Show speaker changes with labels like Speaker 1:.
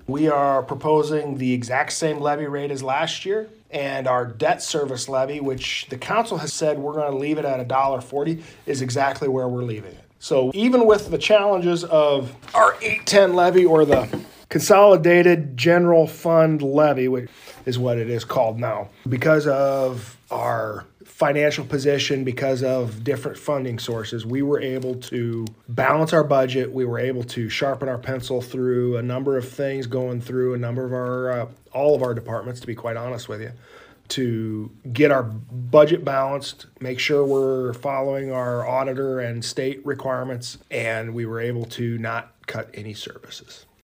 Speaker 1: We are proposing the exact same levy rate as last year, and our debt service levy, which the council has said we're going to leave it at $1.40, is exactly where we're leaving it. So even with the challenges of our 810 levy, or the Consolidated General Fund levy, which is what it is called now, because of our financial position, because of different funding sources, we were able to balance our budget. We were able to sharpen our pencil through a number of things, going through a number of our, all of our departments, to be quite honest with you, to get our budget balanced, make sure we're following our auditor and state requirements, and we were able to not cut any services.